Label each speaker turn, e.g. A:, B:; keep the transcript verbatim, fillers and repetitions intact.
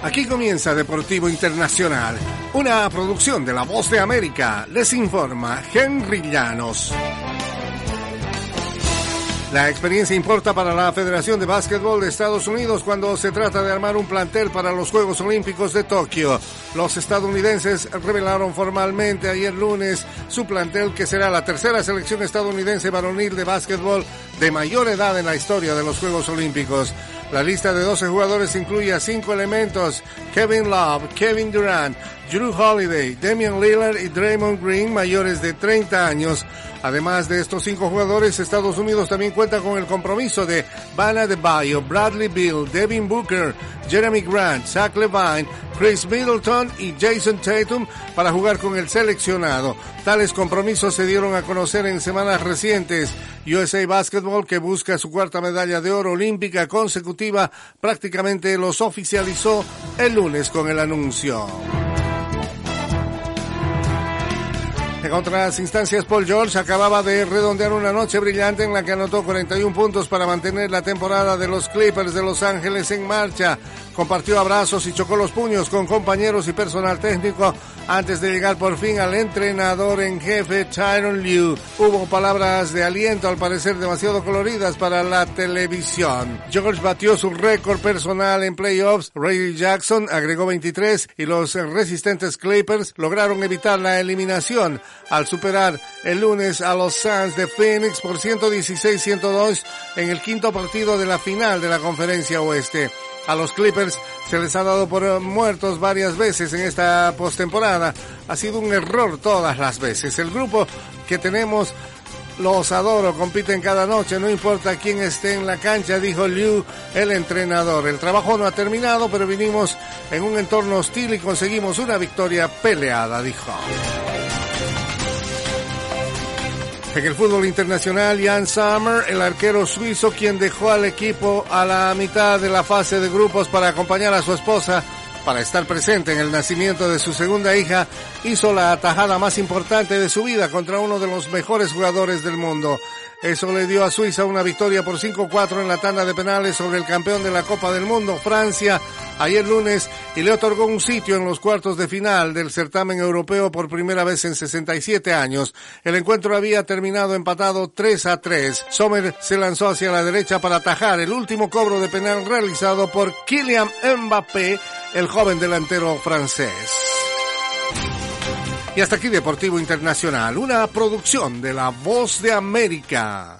A: Aquí comienza Deportivo Internacional, una producción de La Voz de América. Les informa Henry Llanos. La experiencia importa para la Federación de Básquetbol de Estados Unidos cuando se trata de armar un plantel para los Juegos Olímpicos de Tokio. Los estadounidenses revelaron formalmente ayer lunes su plantel, que será la tercera selección estadounidense varonil de básquetbol de mayor edad en la historia de los Juegos Olímpicos. La lista de doce jugadores incluye a cinco elementos: Kevin Love, Kevin Durant, Jrue Holiday, Damian Lillard y Draymond Green, mayores de treinta años. Además de estos cinco jugadores, Estados Unidos también cuenta con el compromiso de Bam Adebayo, Bradley Beal, Devin Booker, Jeremy Grant, Zach LaVine, Chris Middleton y Jason Tatum para jugar con el seleccionado. Tales compromisos se dieron a conocer en semanas recientes. U S A Basketball, que busca su cuarta medalla de oro olímpica consecutiva, prácticamente los oficializó el lunes con el anuncio. En otras instancias, Paul George acababa de redondear una noche brillante en la que anotó cuarenta y uno puntos para mantener la temporada de los Clippers de Los Ángeles en marcha. Compartió abrazos y chocó los puños con compañeros y personal técnico antes de llegar por fin al entrenador en jefe, Tyronn Lue. Hubo palabras de aliento, al parecer demasiado coloridas para la televisión. George batió su récord personal en playoffs. Reggie Jackson agregó veintitrés y los resistentes Clippers lograron evitar la eliminación al superar el lunes a los Suns de Phoenix por ciento dieciséis a ciento dos en el quinto partido de la final de la Conferencia Oeste. A los Clippers se les ha dado por muertos varias veces en esta postemporada. Ha sido un error todas las veces. El grupo que tenemos los adoro, compiten cada noche, no importa quién esté en la cancha, dijo Lue, el entrenador. El trabajo no ha terminado, pero vinimos en un entorno hostil y conseguimos una victoria peleada, dijo. En el fútbol internacional, Jan Sommer, el arquero suizo, quien dejó al equipo a la mitad de la fase de grupos para acompañar a su esposa para estar presente en el nacimiento de su segunda hija, hizo la atajada más importante de su vida contra uno de los mejores jugadores del mundo. Eso le dio a Suiza una victoria por cinco cuatro en la tanda de penales sobre el campeón de la Copa del Mundo, Francia, ayer lunes, y le otorgó un sitio en los cuartos de final del certamen europeo por primera vez en sesenta y siete años. El encuentro había terminado empatado tres a tres. Sommer se lanzó hacia la derecha para atajar el último cobro de penal realizado por Kylian Mbappé, el joven delantero francés. Y hasta aquí Deportivo Internacional, una producción de La Voz de América.